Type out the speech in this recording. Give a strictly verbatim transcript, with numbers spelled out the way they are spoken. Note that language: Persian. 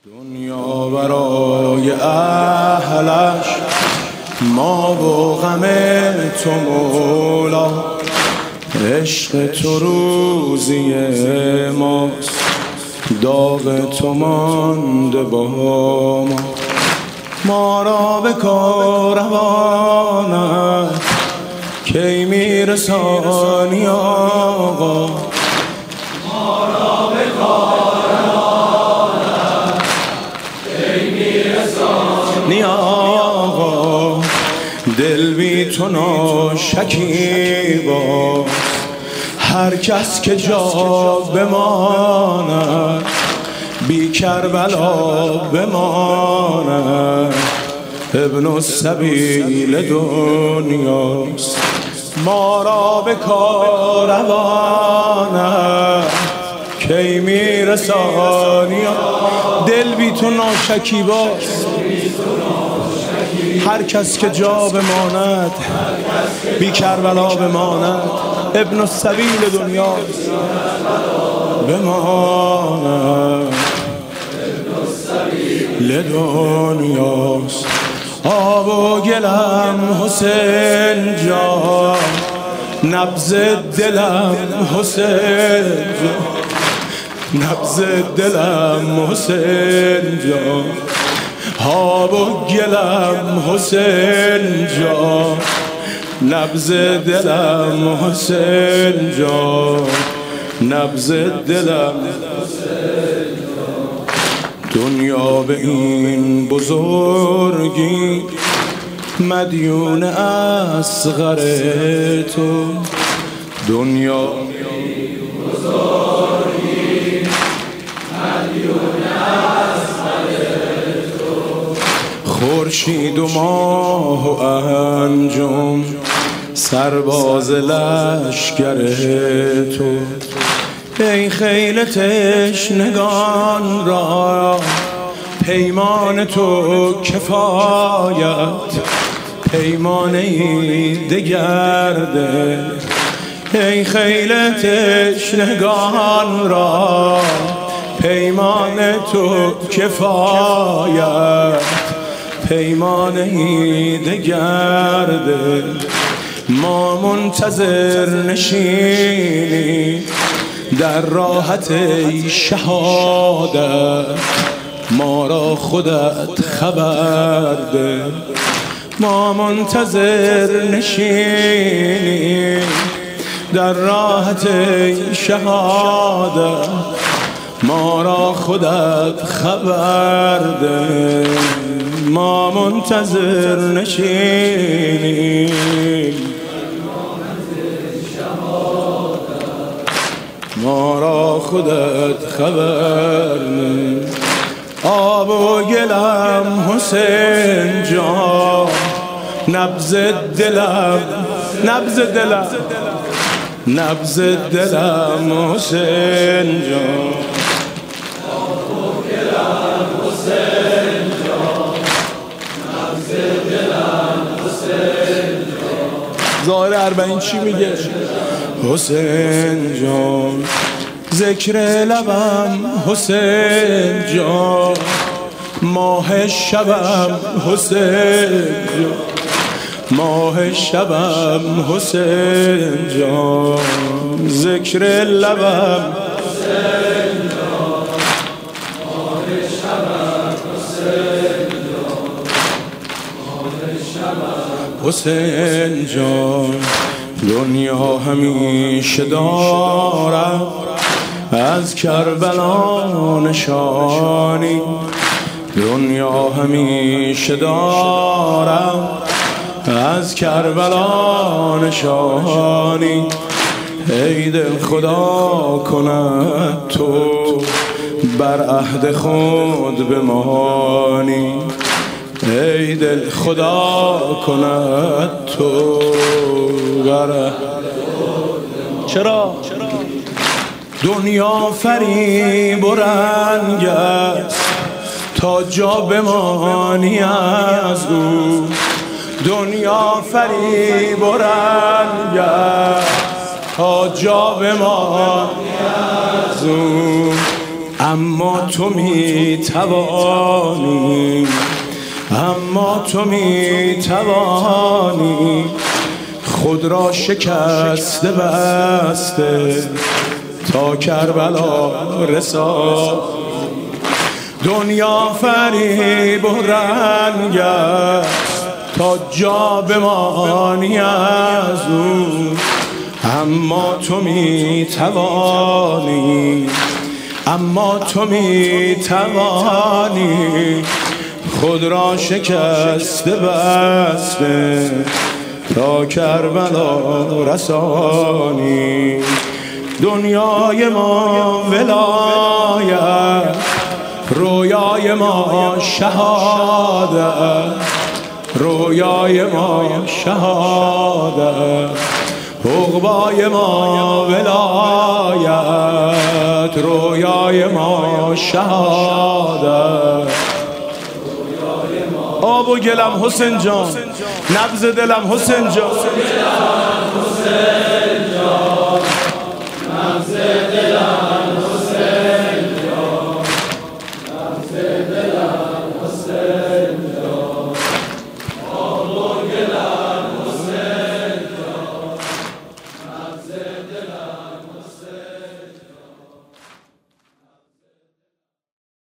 دنیا برای اهلش ما و غم تو مولا، عشق تو روزی ماست، داغ تو مانده با ما. ما را به کاروانت کی میرسانی آقا، ما را به کاروانت کی میرسانی آقا. دل بی تو ناشکیبا، هر کس که جا بماند بی کربلا بماند. ابن السبیل دنیاست، ما را به کاروانت کی میرسانی. دل بی تو ناشکیباست، هر کس که جا بماند بی کربلا بماند. ابن السبیل دنیاست بماند، دنیاست. آب و گلم حسین جان، نبض دلم حسین جان، نبض دلم حسین جان. آب و گلم حسین جان، نبض دلم حسین جان، نبض دلم. دنیا به این بزرگی مدیون اصغر تو، دنیا بزرگی مدیون اصغر تو. خورشید و ماه و انجم سرباز لشکر تو. ای خیل تشنگان را پیمان تو کفایت، پیمانه دگرده. ای خیل تشنگان را پیمان تو کفایت، پیمانه دگرده. ما منتظر نشینی در راحت شهادت، ما را خودت خبر ده. ما منتظر نشینی در راحت شهادت، ما را خودت خبر ده. ما منتظر نشینی ما را خودت خبر نه. آب و گلم حسین جان، نبض دلم، نبض دلم، نبض دلم حسین جان. آب و گلم حسین جان، نبض دلم حسین جان. ظاهر اربعین چی میگه؟ حسین جان ذکر لبم حسین جان، ماه شبم حسین جان، ماه شبم حسین جان. ذکر لبم حسین جان، ماه شبم حسین جان، ماه شبم حسین جان. دنیا همیشه دارم از کربلا نشانی، دنیا همیشه دارم از کربلا نشانی. ای دل خدا کند تو بر عهد خود بمانی، ای دل خدا کند تو بر. چرا؟ دنیا فریب و رنگ است تا جا بمانی از او، دنیا فریب و رنگ است تا جا بمانی از او. اما تو می توانی، اما تو می توانی خود را شکسته بسته تا کربلا رسانی. دنیا فریب و رنگ است تا جا بمانی از او، اما تو می توانی، اما تو می توانی خود را شکسته بسته تا کربلا رسانی. دنیای ما ولایت، رویای ما شهادت، رویای ما شهادت، عقبای ما ولایت، رویای ما شهادت. آب و گلم حسین جان، نبض دلم حسین جان،